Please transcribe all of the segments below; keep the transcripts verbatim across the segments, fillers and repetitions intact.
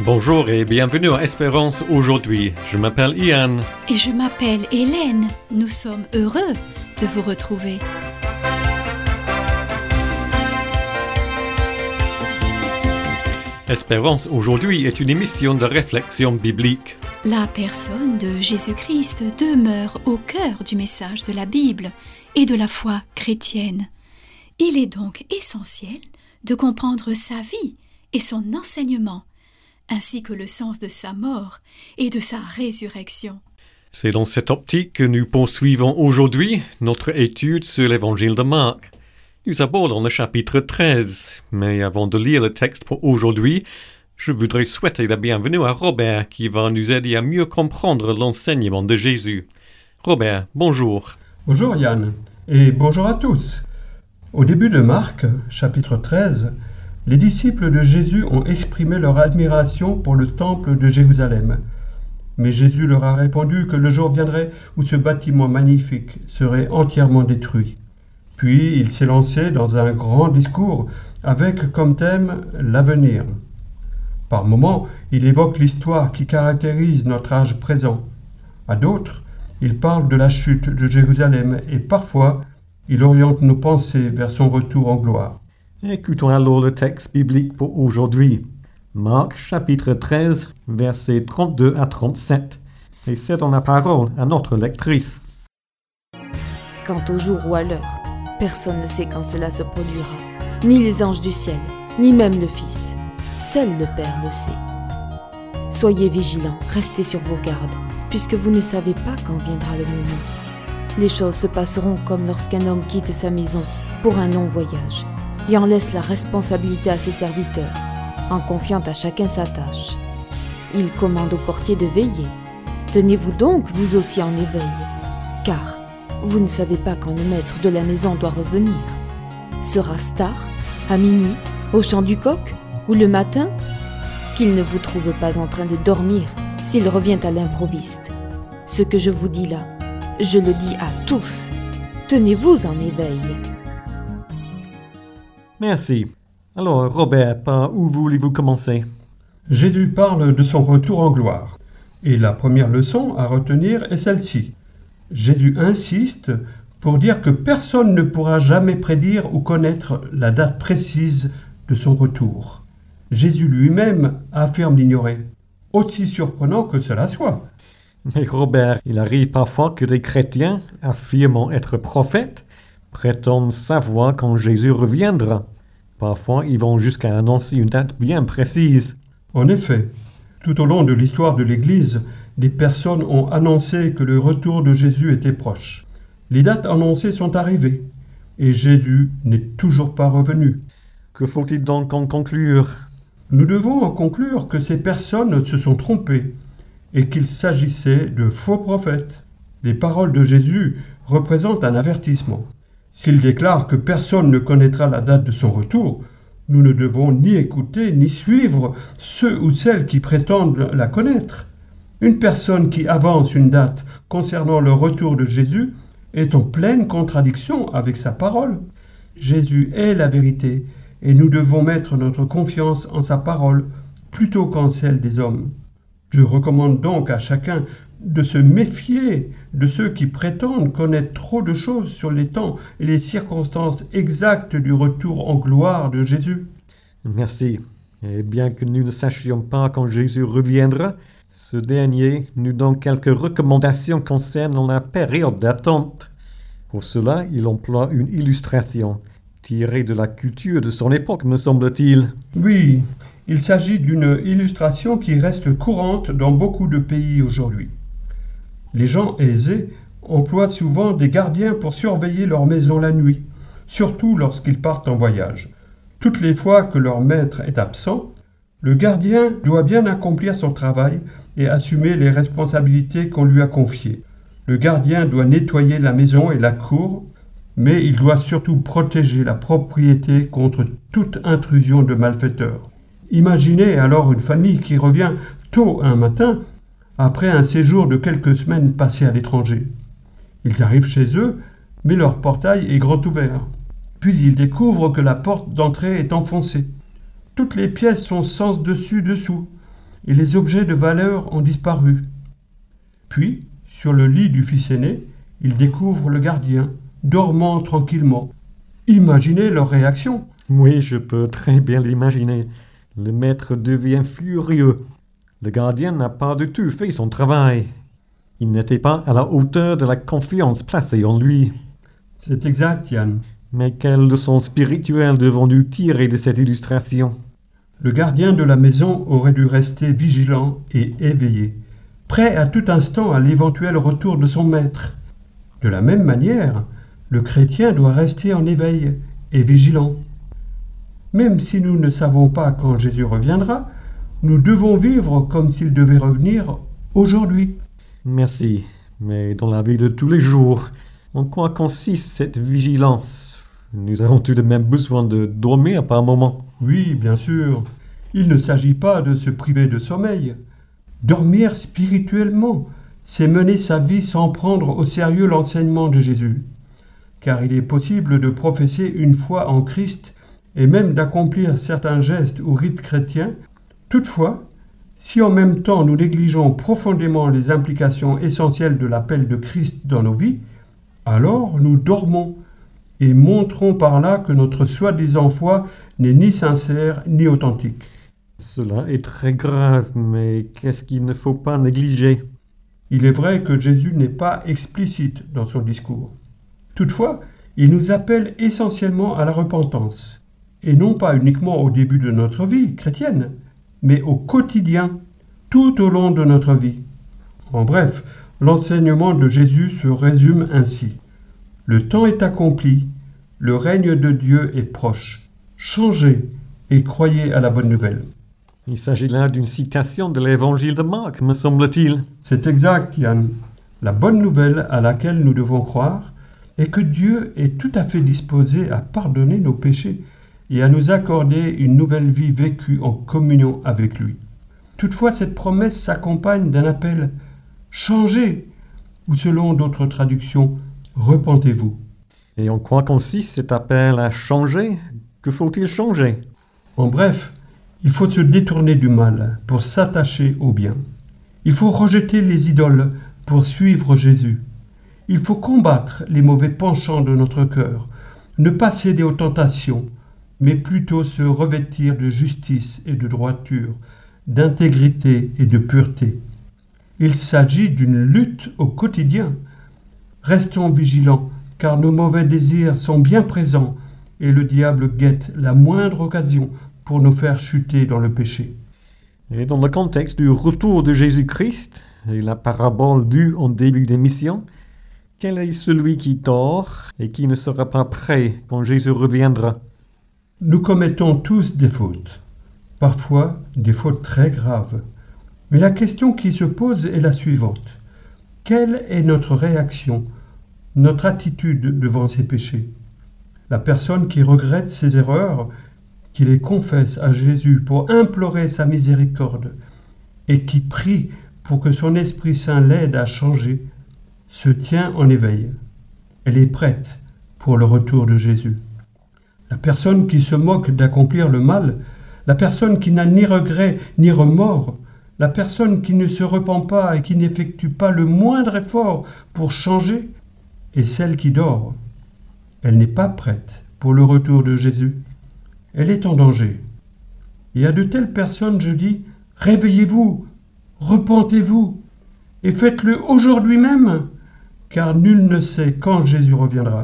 Bonjour et bienvenue à Espérance aujourd'hui. Je m'appelle Ian. Et je m'appelle Hélène. Nous sommes heureux de vous retrouver. Espérance aujourd'hui est une émission de réflexion biblique. La personne de Jésus-Christ demeure au cœur du message de la Bible et de la foi chrétienne. Il est donc essentiel de comprendre sa vie et son enseignement, ainsi que le sens de sa mort et de sa résurrection. C'est dans cette optique que nous poursuivons aujourd'hui notre étude sur l'évangile de Marc. Nous abordons le chapitre treize, mais avant de lire le texte pour aujourd'hui, je voudrais souhaiter la bienvenue à Robert qui va nous aider à mieux comprendre l'enseignement de Jésus. Robert, bonjour. Bonjour Yann, et bonjour à tous. Au début de Marc, chapitre treize, les disciples de Jésus ont exprimé leur admiration pour le temple de Jérusalem. Mais Jésus leur a répondu que le jour viendrait où ce bâtiment magnifique serait entièrement détruit. Puis il s'est lancé dans un grand discours avec comme thème l'avenir. Par moments, il évoque l'histoire qui caractérise notre âge présent. À d'autres, il parle de la chute de Jérusalem et parfois, il oriente nos pensées vers son retour en gloire. Écoutons alors le texte biblique pour aujourd'hui. Marc chapitre treize, versets trente-deux à trente-sept. Et c'est dans la parole à notre lectrice. Quant au jour ou à l'heure, personne ne sait quand cela se produira, ni les anges du ciel, ni même le Fils. Seul le Père le sait. Soyez vigilants, restez sur vos gardes, puisque vous ne savez pas quand viendra le moment. Les choses se passeront comme lorsqu'un homme quitte sa maison pour un long voyage, et en laisse la responsabilité à ses serviteurs, en confiant à chacun sa tâche. Il commande au portier de veiller. Tenez-vous donc, vous aussi, en éveil, car vous ne savez pas quand le maître de la maison doit revenir. Sera-ce tard, à minuit, au chant du coq, ou le matin? Qu'il ne vous trouve pas en train de dormir s'il revient à l'improviste. Ce que je vous dis là, je le dis à tous. Tenez-vous en éveil. Merci. Alors, Robert, par où voulez-vous commencer? Jésus parle de son retour en gloire. Et la première leçon à retenir est celle-ci. Jésus insiste pour dire que personne ne pourra jamais prédire ou connaître la date précise de son retour. Jésus lui-même affirme l'ignorer, aussi surprenant que cela soit. Mais Robert, il arrive parfois que des chrétiens, affirmant être prophètes, prétendent savoir quand Jésus reviendra. Parfois, ils vont jusqu'à annoncer une date bien précise. En effet, tout au long de l'histoire de l'Église, des personnes ont annoncé que le retour de Jésus était proche. Les dates annoncées sont arrivées, et Jésus n'est toujours pas revenu. Que faut-il donc en conclure? Nous devons en conclure que ces personnes se sont trompées, et qu'il s'agissait de faux prophètes. Les paroles de Jésus représentent un avertissement. S'il déclare que personne ne connaîtra la date de son retour, nous ne devons ni écouter ni suivre ceux ou celles qui prétendent la connaître. Une personne qui avance une date concernant le retour de Jésus est en pleine contradiction avec sa parole. Jésus est la vérité et nous devons mettre notre confiance en sa parole plutôt qu'en celle des hommes. Je recommande donc à chacun de se méfier de ceux qui prétendent connaître trop de choses sur les temps et les circonstances exactes du retour en gloire de Jésus. Merci. Et bien que nous ne sachions pas quand Jésus reviendra, ce dernier nous donne quelques recommandations concernant la période d'attente. Pour cela, il emploie une illustration, tirée de la culture de son époque, me semble-t-il. Oui, il s'agit d'une illustration qui reste courante dans beaucoup de pays aujourd'hui. Les gens aisés emploient souvent des gardiens pour surveiller leur maison la nuit, surtout lorsqu'ils partent en voyage. Toutes les fois que leur maître est absent, le gardien doit bien accomplir son travail et assumer les responsabilités qu'on lui a confiées. Le gardien doit nettoyer la maison et la cour, mais il doit surtout protéger la propriété contre toute intrusion de malfaiteurs. Imaginez alors une famille qui revient tôt un matin, après un séjour de quelques semaines passées à l'étranger. Ils arrivent chez eux, mais leur portail est grand ouvert. Puis ils découvrent que la porte d'entrée est enfoncée. Toutes les pièces sont sens dessus dessous. et les objets de valeur ont disparu. Puis, sur le lit du fils aîné, ils découvrent le gardien, dormant tranquillement. Imaginez leur réaction. Oui, je peux très bien l'imaginer. Le maître devient furieux. Le gardien n'a pas du tout fait son travail. Il n'était pas à la hauteur de la confiance placée en lui. C'est exact, Yann. Mais quelle leçon spirituelle devons-nous tirer de cette illustration? Le gardien de la maison aurait dû rester vigilant et éveillé, prêt à tout instant à l'éventuel retour de son maître. De la même manière, le chrétien doit rester en éveil et vigilant. Même si nous ne savons pas quand Jésus reviendra, nous devons vivre comme s'il devait revenir aujourd'hui. Merci, mais dans la vie de tous les jours, en quoi consiste cette vigilance? Nous avons tout de même besoin de dormir par moments. Oui, bien sûr. Il ne s'agit pas de se priver de sommeil. Dormir spirituellement, c'est mener sa vie sans prendre au sérieux l'enseignement de Jésus. Car il est possible de professer une foi en Christ et même d'accomplir certains gestes ou rites chrétiens. Toutefois, si en même temps nous négligeons profondément les implications essentielles de l'appel de Christ dans nos vies, alors nous dormons et montrons par là que notre soi-disant foi n'est ni sincère ni authentique. Cela est très grave, mais qu'est-ce qu'il ne faut pas négliger? Il est vrai que Jésus n'est pas explicite dans son discours. Toutefois, il nous appelle essentiellement à la repentance, et non pas uniquement au début de notre vie chrétienne, mais au quotidien, tout au long de notre vie. En bref, l'enseignement de Jésus se résume ainsi. Le temps est accompli, le règne de Dieu est proche. Changez et croyez à la bonne nouvelle. Il s'agit là d'une citation de l'évangile de Marc, me semble-t-il. C'est exact, Yann. La bonne nouvelle à laquelle nous devons croire est que Dieu est tout à fait disposé à pardonner nos péchés et à nous accorder une nouvelle vie vécue en communion avec lui. Toutefois, cette promesse s'accompagne d'un appel « Changez » ou selon d'autres traductions « Repentez-vous ». Et en quoi consiste cet appel à changer? Que faut-il changer? En bref, il faut se détourner du mal pour s'attacher au bien. Il faut rejeter les idoles pour suivre Jésus. Il faut combattre les mauvais penchants de notre cœur, ne pas céder aux tentations, mais plutôt se revêtir de justice et de droiture, d'intégrité et de pureté. Il s'agit d'une lutte au quotidien. Restons vigilants, car nos mauvais désirs sont bien présents et le diable guette la moindre occasion pour nous faire chuter dans le péché. Et dans le contexte du retour de Jésus-Christ et la parabole due en début d'émission, quel est celui qui dort et qui ne sera pas prêt quand Jésus reviendra? Nous commettons tous des fautes, parfois des fautes très graves. Mais la question qui se pose est la suivante. Quelle est notre réaction, notre attitude devant ces péchés? La personne qui regrette ses erreurs, qui les confesse à Jésus pour implorer sa miséricorde et qui prie pour que son Esprit Saint l'aide à changer, se tient en éveil. Elle est prête pour le retour de Jésus. La personne qui se moque d'accomplir le mal, la personne qui n'a ni regret ni remords, la personne qui ne se repent pas et qui n'effectue pas le moindre effort pour changer, est celle qui dort. Elle n'est pas prête pour le retour de Jésus. Elle est en danger. Et à de telles personnes, je dis, réveillez-vous, repentez-vous, et faites-le aujourd'hui même, car nul ne sait quand Jésus reviendra.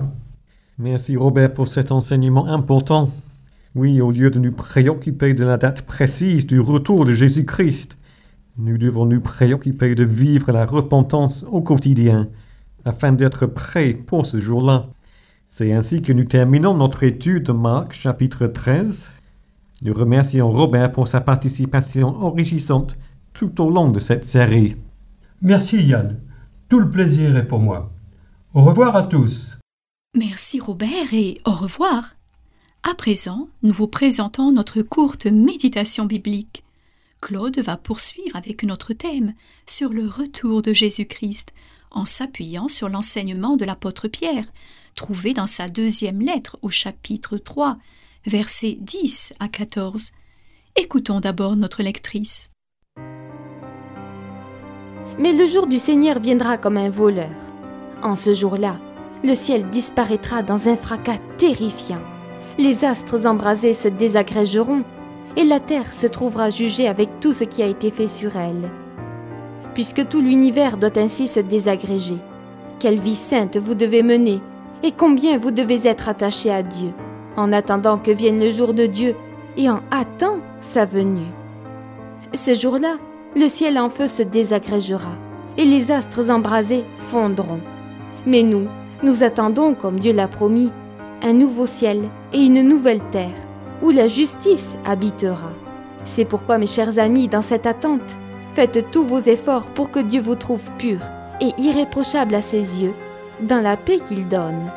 Merci Robert pour cet enseignement important. Oui, au lieu de nous préoccuper de la date précise du retour de Jésus-Christ, nous devons nous préoccuper de vivre la repentance au quotidien, afin d'être prêts pour ce jour-là. C'est ainsi que nous terminons notre étude de Marc, chapitre treize. Nous remercions Robert pour sa participation enrichissante tout au long de cette série. Merci Yann, tout le plaisir est pour moi. Au revoir à tous. Merci Robert et au revoir. À présent, nous vous présentons notre courte méditation biblique. Claude va poursuivre avec notre thème sur le retour de Jésus-Christ, en s'appuyant sur l'enseignement de l'apôtre Pierre, trouvé dans sa deuxième lettre au chapitre trois, versets dix à quatorze. Écoutons d'abord notre lectrice. Mais le jour du Seigneur viendra comme un voleur. En ce jour-là, le ciel disparaîtra dans un fracas terrifiant. Les astres embrasés se désagrégeront et la terre se trouvera jugée avec tout ce qui a été fait sur elle. Puisque tout l'univers doit ainsi se désagréger, quelle vie sainte vous devez mener et combien vous devez être attachés à Dieu, en attendant que vienne le jour de Dieu et en hâtant sa venue. Ce jour-là, le ciel en feu se désagrégera et les astres embrasés fondront. Mais nous, nous attendons, comme Dieu l'a promis, un nouveau ciel et une nouvelle terre, où la justice habitera. C'est pourquoi, mes chers amis, dans cette attente, faites tous vos efforts pour que Dieu vous trouve pur et irréprochable à ses yeux, dans la paix qu'il donne.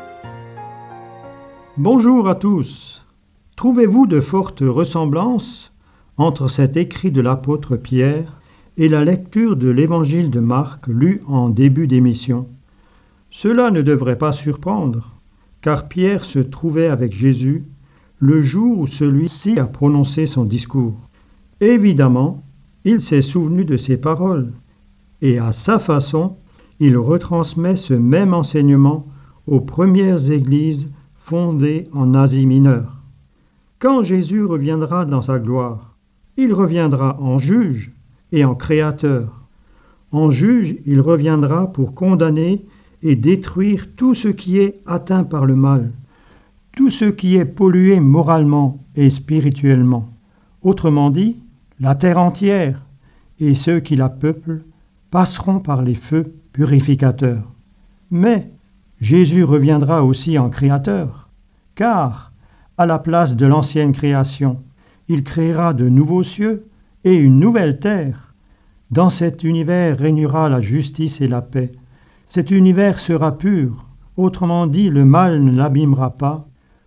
Bonjour à tous. Trouvez-vous de fortes ressemblances entre cet écrit de l'apôtre Pierre et la lecture de l'évangile de Marc lu en début d'émission? Cela ne devrait pas surprendre, car Pierre se trouvait avec Jésus le jour où celui-ci a prononcé son discours. Évidemment, il s'est souvenu de ces paroles, et à sa façon, il retransmet ce même enseignement aux premières églises fondées en Asie mineure. Quand Jésus reviendra dans sa gloire, il reviendra en juge et en créateur. En juge, il reviendra pour condamner et détruire tout ce qui est atteint par le mal, tout ce qui est pollué moralement et spirituellement. Autrement dit, la terre entière et ceux qui la peuplent passeront par les feux purificateurs. Mais Jésus reviendra aussi en créateur, car, à la place de l'ancienne création, il créera de nouveaux cieux et une nouvelle terre. Dans cet univers régnera la justice et la paix. Cet univers sera pur, autrement dit, le mal ne l'abîmera pas.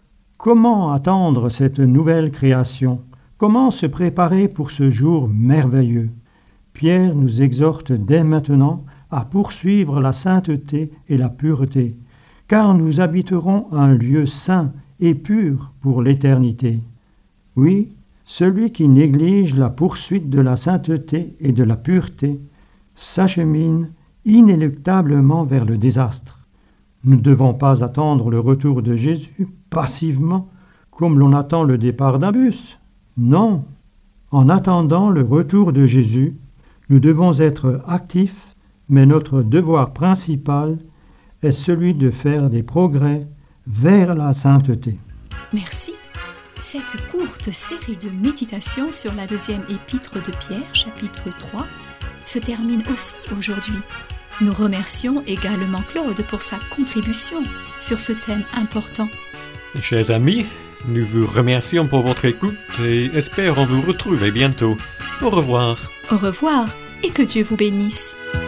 Comment attendre cette nouvelle création? Comment se préparer pour ce jour merveilleux? Pierre nous exhorte dès maintenant à poursuivre la sainteté et la pureté, car nous habiterons un lieu saint et pur pour l'éternité. Oui, celui qui néglige la poursuite de la sainteté et de la pureté s'achemine inéluctablement vers le désastre. Nous ne devons pas attendre le retour de Jésus passivement, comme l'on attend le départ d'un bus. Non, en attendant le retour de Jésus, nous devons être actifs, mais notre devoir principal est celui de faire des progrès vers la sainteté. Merci. Cette courte série de méditations sur la deuxième épître de Pierre, chapitre trois, se termine aussi aujourd'hui. Nous remercions également Claude pour sa contribution sur ce thème important. Chers amis, nous vous remercions pour votre écoute et espérons vous retrouver bientôt. Au revoir. Au revoir et que Dieu vous bénisse.